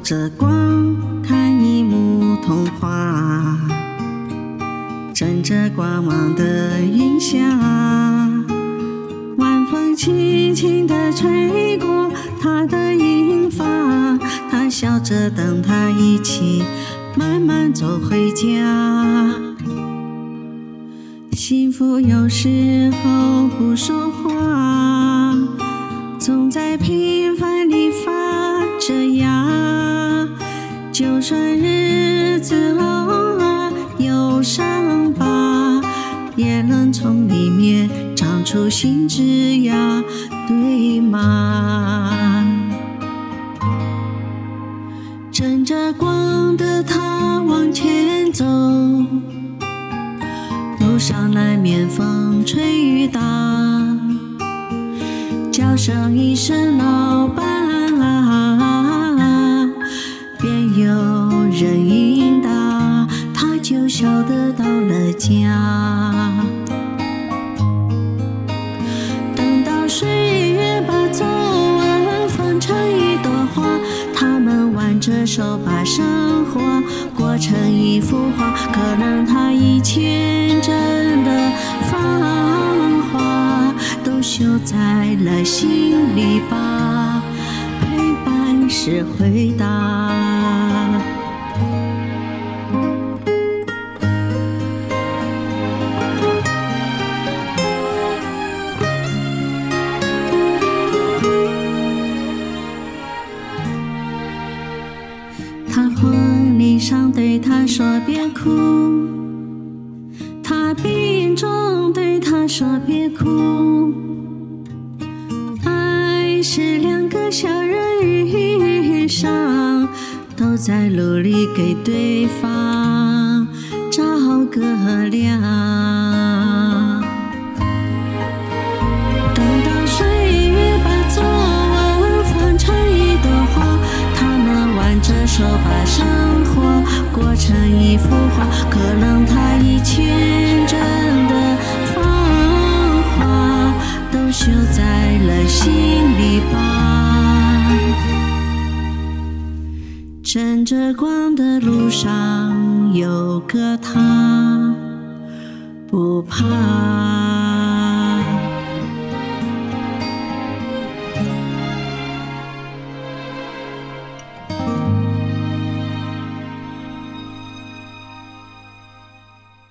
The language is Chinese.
着光看一幕童话，枕着光芒的云霞，晚风轻轻地吹过她的银发，她笑着等他一起慢慢走回家。幸福有时候不说话，总在平凡里发着芽，就算日子有伤疤，也能从里面长出新枝芽，对吗？趁着光的他往前走，路上难免风吹雨打，叫声一声老伴啊，便有人应答，他就晓得到了家。等到岁月把皱纹缝成一朵花，他们挽着手把生活过成一幅画，可能他以前真的芳华都绣在了心里吧，陪伴是回答。他婚礼上对他说别哭，他病中对他说别哭，爱是两个小人遇上，都在努力给对方找个亮。等到岁月把皱纹缝成一朵花，他们挽着手把生活过成一幅画，可能他以前真的芳华都绣在了心里吧。趁着光的路上有个他，不怕。